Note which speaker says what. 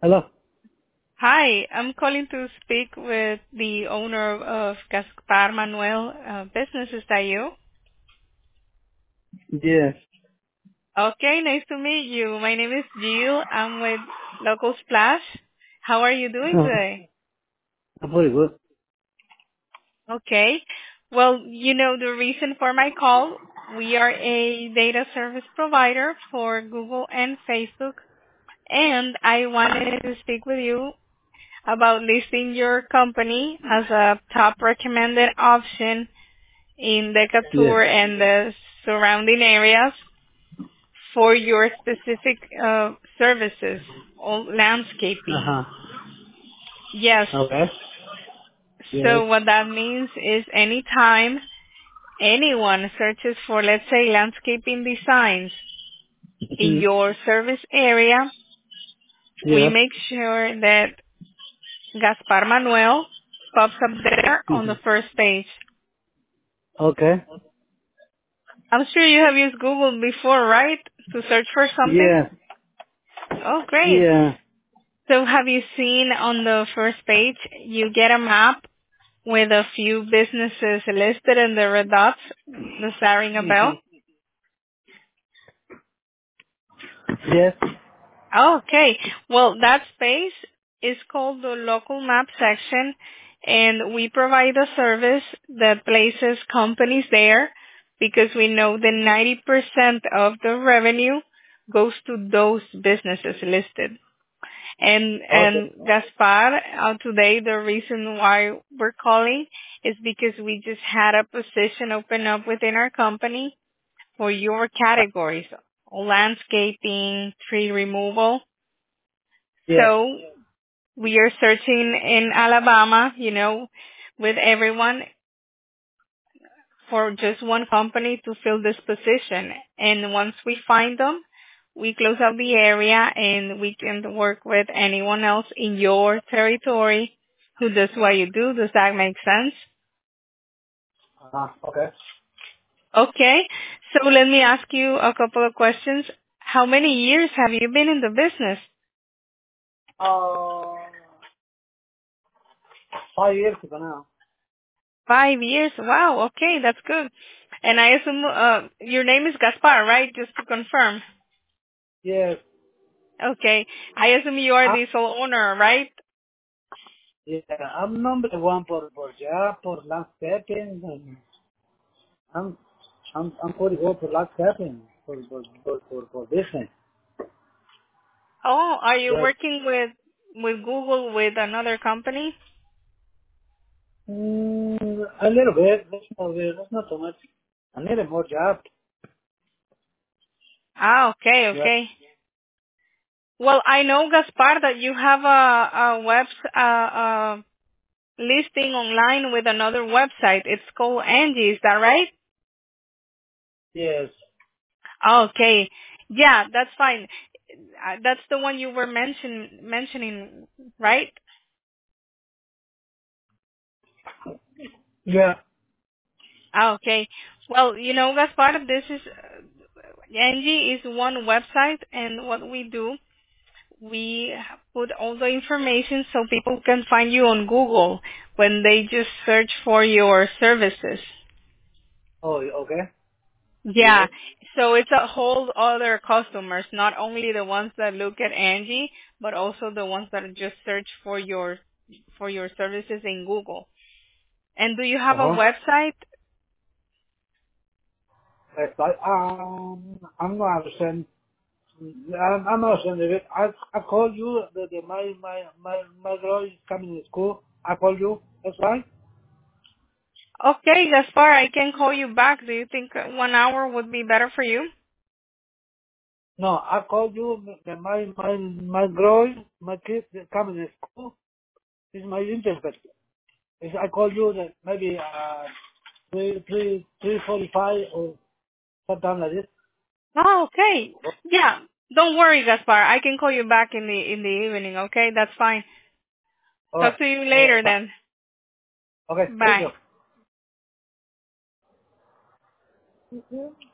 Speaker 1: Hello.
Speaker 2: Hi, I'm calling to speak with the owner of Gaspar Manuel business. Is that you?
Speaker 1: Yes.
Speaker 2: Okay, nice to meet you. My name is Jill. I'm with Local Splash. How are you doing today?
Speaker 1: I'm pretty good.
Speaker 2: Okay. Well, you know the reason for my call. We are a data service provider for Google and Facebook, and I wanted to speak with you about listing your company as a top recommended option in
Speaker 1: Yes.
Speaker 2: Decatur and the surrounding areas for your specific services or landscaping.
Speaker 1: Uh-huh.
Speaker 2: Yes.
Speaker 1: Okay. Yes.
Speaker 2: So what that means is anytime anyone searches for, let's say, landscaping designs in
Speaker 1: Mhm.
Speaker 2: your service area, we
Speaker 1: Yeah.
Speaker 2: make sure that Gaspar Manuel pops up there on the
Speaker 1: Mhm.
Speaker 2: first page.
Speaker 1: Okay.
Speaker 2: I'm sure you have used Google before, right? To search for something?
Speaker 1: Yeah.
Speaker 2: Oh, great.
Speaker 1: Yeah.
Speaker 2: So have you seen on the first page, you get a map with a few businesses listed in the red dots? Does that ring a bell?
Speaker 1: Mhm. Yes.
Speaker 2: Oh, okay. Well, that space is called the local map section, and we provide a service that places companies there because we know that 90% of the revenue goes to those businesses listed.
Speaker 1: Okay.
Speaker 2: And Gaspar, today the reason why we're calling is because we just had a position open up within our company for your categories, landscaping, tree removal.
Speaker 1: Yeah.
Speaker 2: So we are searching in Alabama, with everyone for just one company to fill this position. And once we find them, we close out the area and we can work with anyone else in your territory who does what you do. Does that make sense?
Speaker 1: Uh-huh. Okay.
Speaker 2: Okay. So let me ask you a couple of questions. How many years have you been in the business?
Speaker 1: Uh, 5 years ago now.
Speaker 2: 5 years. Wow. Okay. That's good. And I assume your name is Gaspar, right? Just to confirm.
Speaker 1: Yes.
Speaker 2: Okay. I assume you are
Speaker 1: I,
Speaker 2: the sole owner, right?
Speaker 1: yeah. I'm number one for job, for landscaping. And I'm pretty good for landscaping, for business.
Speaker 2: Oh, are you
Speaker 1: Yes.
Speaker 2: working with Google with another company?
Speaker 1: A little bit. That's not so much. I need a more job.
Speaker 2: Ah, okay,
Speaker 1: Yeah.
Speaker 2: okay. Well, I know Gaspar that you have a web listing online with another website. It's called Angie. Is that right?
Speaker 1: Yes.
Speaker 2: Okay. Yeah, that's fine. That's the one you were mentioning, right?
Speaker 1: Yeah.
Speaker 2: Okay. Well, Gaspar, this is Angie is one website, and what we do, we put all the information so people can find you on Google when they just search for your services.
Speaker 1: Oh, okay.
Speaker 2: Yeah.
Speaker 1: Yes.
Speaker 2: So it's a whole other customers, not only the ones that look at Angie, but also the ones that just search for your services in Google. And do you have a
Speaker 1: Uh-huh.
Speaker 2: website?
Speaker 1: I'm not understand. I'm not understanding it. I call you. My girl is coming to school. I call you. That's fine.
Speaker 2: Okay, Gaspar, I can call you back. Do you think 1 hour would be better for you?
Speaker 1: No, I call you. My girl, my kid coming to school. Is my interest. I call you that maybe 3:45 or something like this.
Speaker 2: Oh, okay. Yeah. Don't worry, Gaspar. I can call you back in the evening, okay? That's fine.
Speaker 1: All right.
Speaker 2: Talk to you
Speaker 1: All
Speaker 2: later
Speaker 1: right. Bye.
Speaker 2: then.
Speaker 1: Okay. Thank
Speaker 2: Bye.
Speaker 1: you.